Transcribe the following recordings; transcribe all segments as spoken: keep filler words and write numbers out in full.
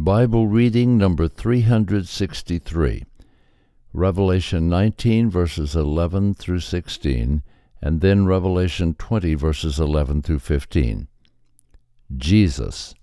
Bible reading number three hundred sixty-three, Revelation nineteen, verses eleven through sixteen, and then Revelation twenty, verses eleven through fifteen. Jesus.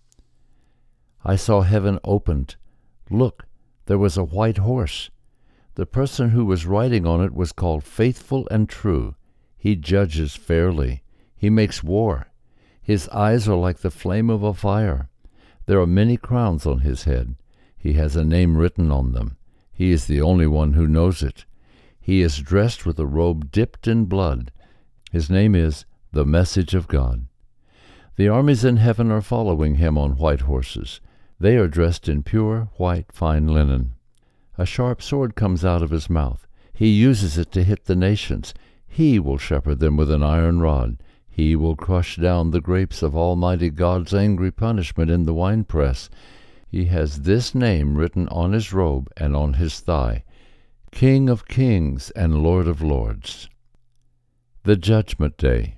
I saw heaven opened. Look, there was a white horse. The person who was riding on it was called Faithful and True. He judges fairly. He makes war. His eyes are like the flame of a fire. There are many crowns on his head. He has a name written on them. He is the only one who knows it. He is dressed with a robe dipped in blood. His name is the Message of God. The armies in heaven are following him on white horses. They are dressed in pure, white, fine linen. A sharp sword comes out of his mouth. He uses it to hit the nations. He will shepherd them with an iron rod. He will crush down the grapes of Almighty God's angry punishment in the winepress. He has this name written on his robe and on his thigh: King of Kings and Lord of Lords. The Judgment Day.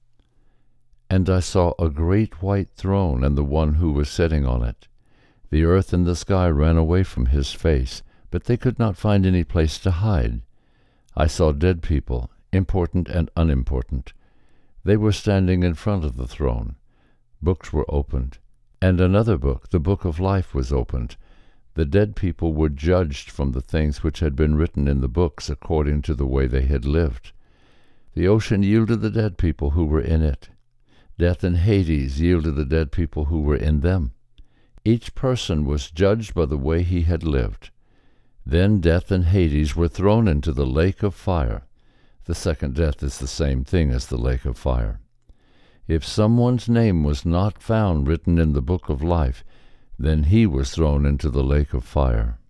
And I saw a great white throne and the one who was sitting on it. The earth and the sky ran away from his face, but they could not find any place to hide. I saw dead people, important and unimportant. They were standing in front of the throne. Books were opened, and another book, the book of life, was opened. The dead people were judged from the things which had been written in the books according to the way they had lived. The ocean yielded the dead people who were in it. Death and Hades yielded the dead people who were in them. Each person was judged by the way he had lived. Then death and Hades were thrown into the lake of fire. The second death is the same thing as the lake of fire. If someone's name was not found written in the book of life, then he was thrown into the lake of fire.